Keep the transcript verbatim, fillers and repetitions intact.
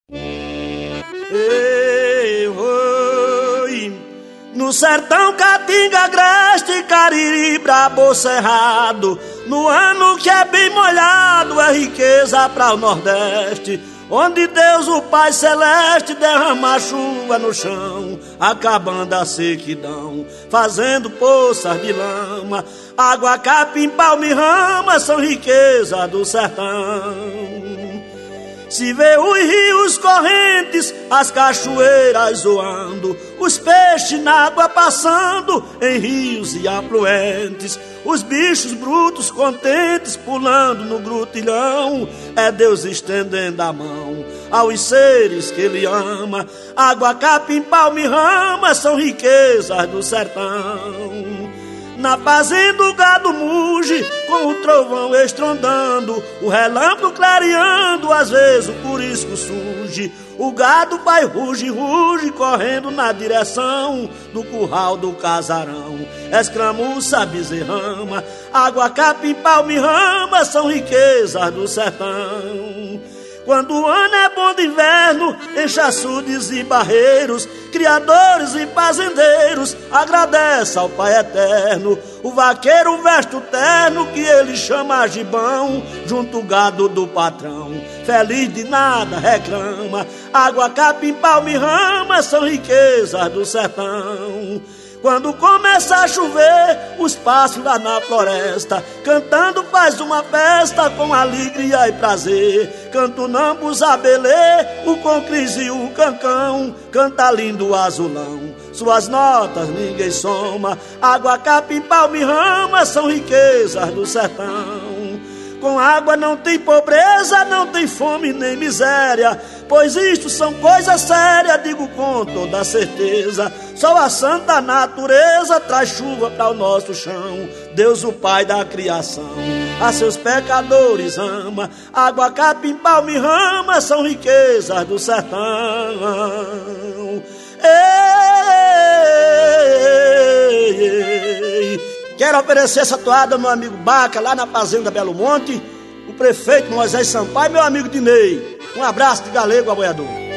Ei, oi. No sertão, Caatinga, Agreste, Cariri, Brabo, Cerrado, no ano que é bem molhado, é riqueza para o Nordeste, onde Deus, o Pai Celeste, derrama a chuva no chão, acabando a sequidão, fazendo poças de lama. Água, capim, palma e rama são riqueza do sertão. Se vê os rios correntes, as cachoeiras zoando, os peixes na água passando em rios e afluentes, os bichos brutos contentes pulando no grutilhão, é Deus estendendo a mão aos seres que Ele ama. Água, capim, palma e rama são riquezas do sertão. Na fazenda o gado muge, com o trovão estrondando, o relâmpago clareando, às vezes o curisco surge. O gado vai ruge, ruge, correndo na direção do curral do casarão. Escramuça, bezerrama, água, capim, palma e rama são riquezas do sertão. Quando o ano é bom de inverno, enche açudes e barreiros, criadores e fazendeiros agradecem ao Pai Eterno. O vaqueiro veste o terno que ele chama gibão, junto o gado do patrão, feliz de nada reclama. Água, capim, palma e rama são riquezas do sertão. Quando começa a chover, os pássaros lá na floresta, cantando faz uma festa com alegria e prazer. Canta o nambus, a belê, o concris e o cancão, canta lindo o azulão, suas notas ninguém soma. Água, capim, palma e rama são riquezas do sertão. Com água não tem pobreza, não tem fome nem miséria, pois isto são coisas sérias, digo com toda certeza. Só a santa natureza traz chuva para o nosso chão, Deus, o Pai da criação, a seus pecadores ama. Água, capim, palma e rama são riquezas do sertão. Ei, ei, ei. Quero oferecer essa toada ao meu amigo Baca, lá na fazenda Belo Monte, o prefeito Moisés Sampaio e meu amigo Dinei. Um abraço de galego aboiador.